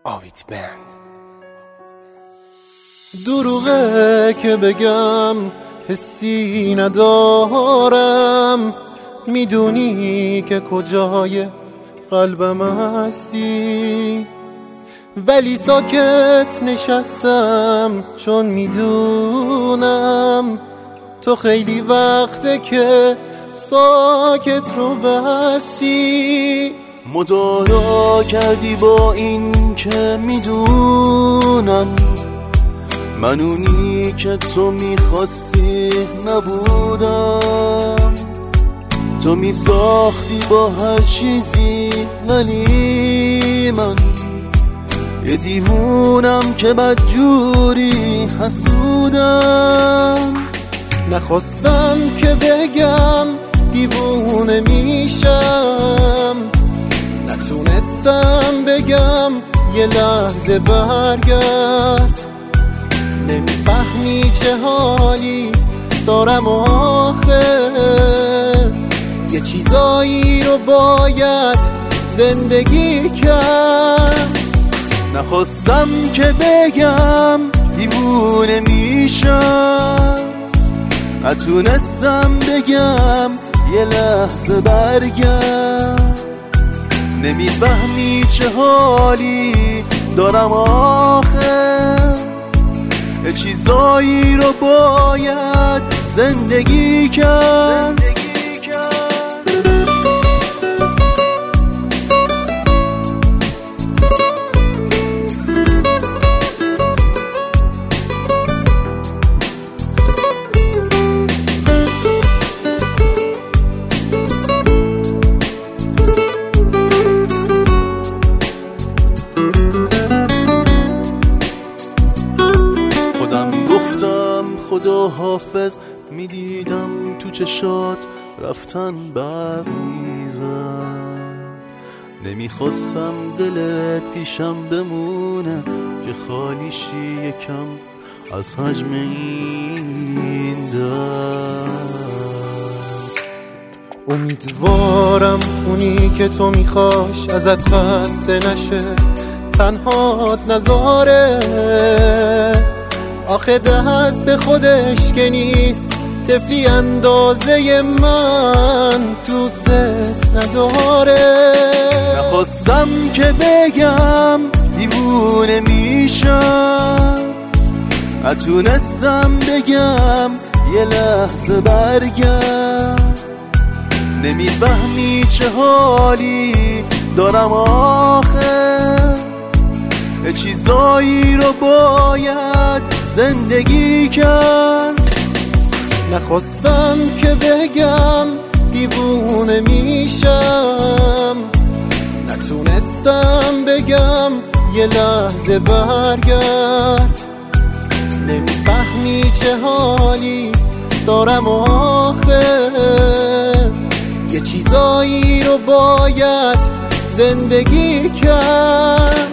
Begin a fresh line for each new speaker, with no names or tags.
آویت بند.
دروغه که بگم حسی ندارم، میدونی که کجای قلبم هستی، ولی ساکت نشستم چون میدونم تو خیلی وقته که ساکت رو بستی.
مدارا کردی با این که میدونم من اونی که تو میخواستی نبودم. تو میساختی با هر چیزی، ولی من یه دیوونم که بدجوری حسودم.
نخواستم که بگم دیوونه میشم، نتونستم بگم یه لحظه برگرد. نمیفهمی چه حالی دارم آخه، یه چیزایی رو باید زندگی کرد.
نخواستم که بگم دیوونه میشم، نتونستم بگم یه لحظه برگرد. نمیفهمی چه حالی دارم آخه، یه چیزایی رو باید زندگی کرد. خدا حافظ، میدیدم تو چشات رفتن برمیزد. نمیخواستم دلت پیشم بمونه که خالیشی یکم از حجم این درد.
امیدوارم اونی که تو میخواش ازت خسته نشه، تنهات نذاره. آخه دست خودش که نیست، طفلی اندازه من دوست نداره.
نخواستم که بگم دیوونه میشم، نتونستم بگم یه لحظه برگرد. نمیفهمی چه حالی دارم آخه، یه چیزایی رو باید زندگی کرد.
نخواستم که بگم دیوونه میشم، نتونستم بگم یه لحظه برگرد. نمیفهمی چه حالی دارم آخه، یه چیزایی رو باید زندگی کرد.